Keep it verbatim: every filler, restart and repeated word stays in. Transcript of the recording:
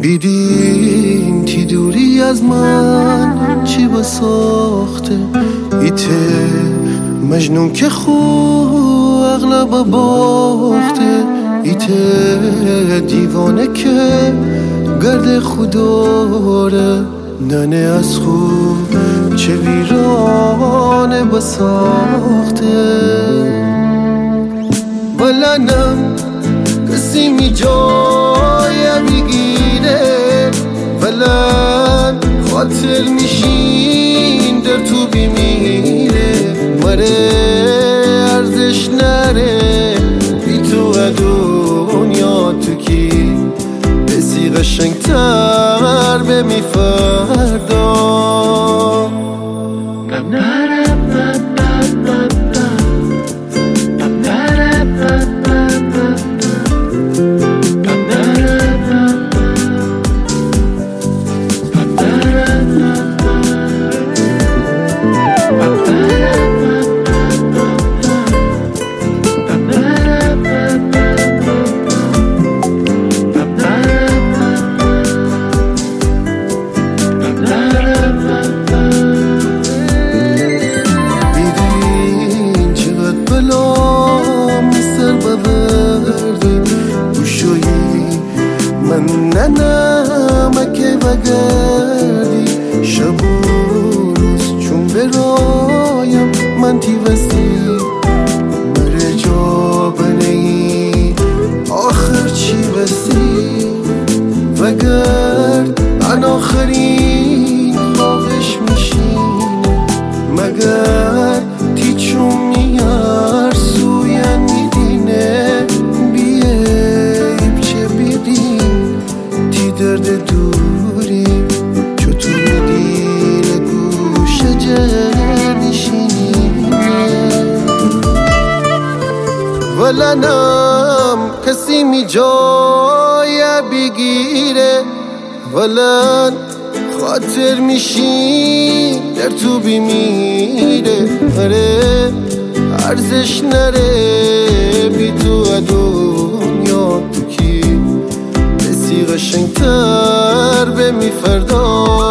بیدین تی دوری از من چی بساخته ایته مجنون که خو اغلب باخته ایته دیوانه که گرد خوداره ننه از خود چه ویرانه بساخته ولنم کسی می جای میگیره ولن خاطر میشین در تو بیمیره مره ارزش نره بی تو دنیا تو کی بسی قشنگتر به می فردا من ننمکه بگردی شب و روز چون برایم من تی وستی مره جا بنهی آخر چی وستی وگرد ان آخرین خوابش میشینه مگر تی چون میار سوین میدینه درد دوری چطور میدین گوش جر میشینه ولنم کسی می جای بگیره ولن خاطر میشین در تو بیمیره اره ارزش نره بی تو دنیا تو کی قشنگتر به می فردا